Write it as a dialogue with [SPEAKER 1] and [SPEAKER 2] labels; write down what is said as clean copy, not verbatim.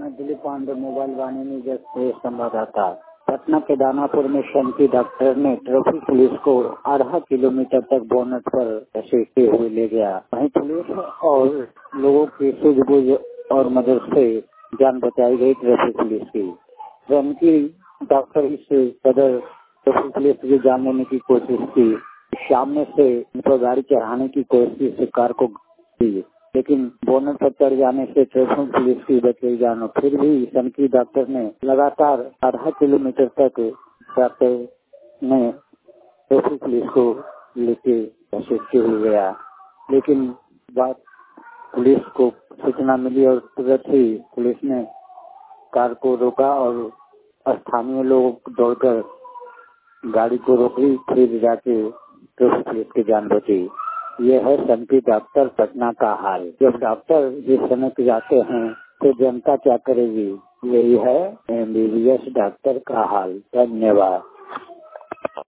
[SPEAKER 1] मैं दिलीप पांडे मोबाइल वाहिनी से संवाददाता। पटना के दानापुर में शंकी डॉक्टर ने ट्रैफिक पुलिस को आधा किलोमीटर तक बोनट पर घसीटते हुए ले गया। वहीं पुलिस और लोगों की सूझबूझ और मदद से जान बचाई गई ट्रैफिक पुलिस की। शंकी डॉक्टर इस कदर ट्रैफिक पुलिस की जान लेने की कोशिश की, सामने से उनको गाड़ी चढ़ाने की कोशिश से कार को की, लेकिन बोनट पर चढ़ जाने से ट्रैफिक पुलिस की बच गई जान। फिर भी शंकी डॉक्टर ने लगातार आधा किलोमीटर तक डॉक्टर ने ट्रैफिक पुलिस को लेके घसीटते हुए गया, लेकिन बात पुलिस को सूचना मिली और तुरंत ही पुलिस ने कार को रोका और स्थानीय लोग दौड़कर गाड़ी को रोकी, फिर जाके ट्रैफिक पुलिस की जान बची। ये है शंकी डॉक्टर पटना का हाल। जब डॉक्टर जिस समय पे जाते हैं तो जनता क्या करेगी, यही है MBBS डॉक्टर का हाल। धन्यवाद।